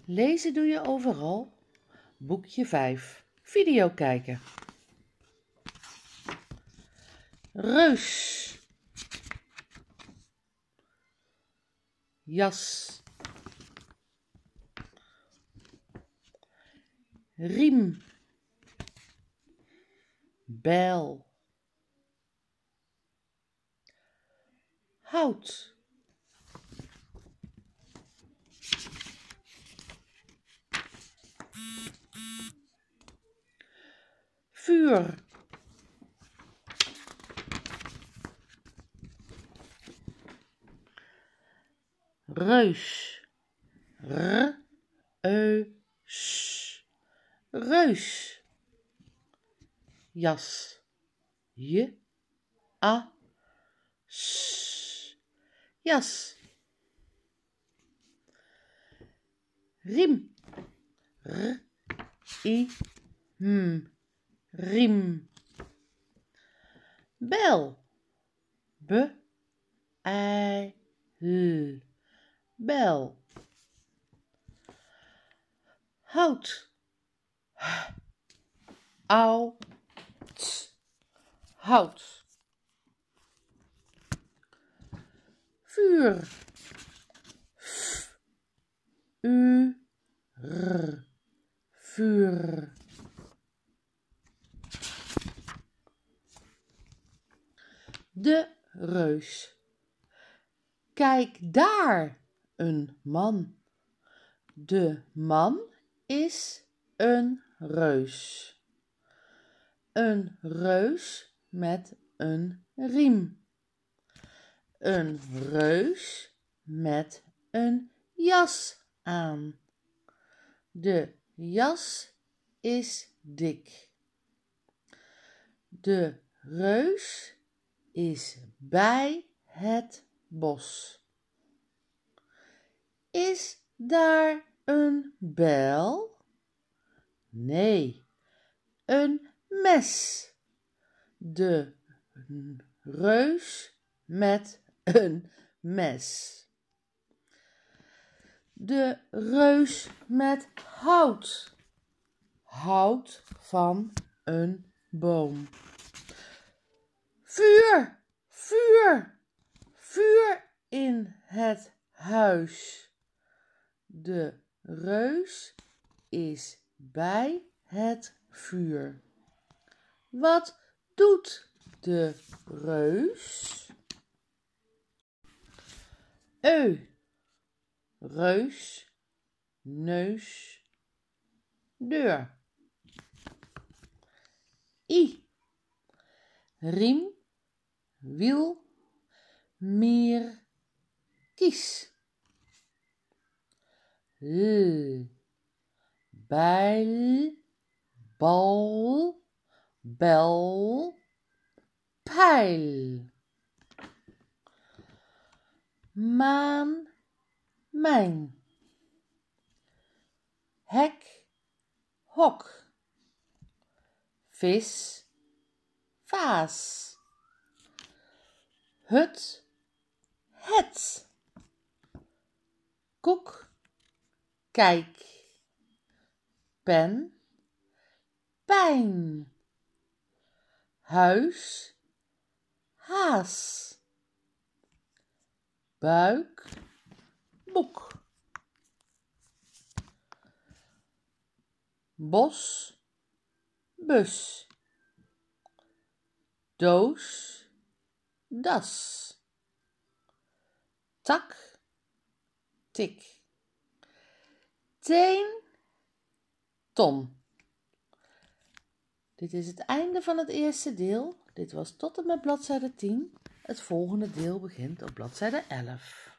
Lezen doe je overal. Boekje 5. Video kijken. Reus. Jas. Riem. Bijl. Hout. Vuur. Reus. R-E-U-S. Reus. Jas. J-A-S. Jas. Riem. R-I-M. Riem. Bijl. B-I-L. Bijl. Hout. Hout. Hout. Vuur. F-U-R. Vuur. De reus. Kijk daar, een man. De man is een reus. Een reus met een riem. Een reus met een jas aan. De jas is dik. De reus is bij het bos. Is daar een bijl? Nee, een mes. De reus met een mes. De reus met hout. Hout van een boom. Vuur, vuur, vuur in het huis. De reus is bij het vuur. Wat doet de reus? Reus, neus, deur. I. Riem, wiel, meer, kies. L. Bijl, bal, bel, pijl. Maan, mijn. Hek, hok. Vis, vaas. Hut, het. Koek, kijk. Pen, pijn. Huis, haas. Buik, boek. Bos, bus. Doos, das. Tak, tik. Teen, ton. Dit is het einde van het eerste deel. Dit was tot en met bladzijde 10. Het volgende deel begint op bladzijde 11.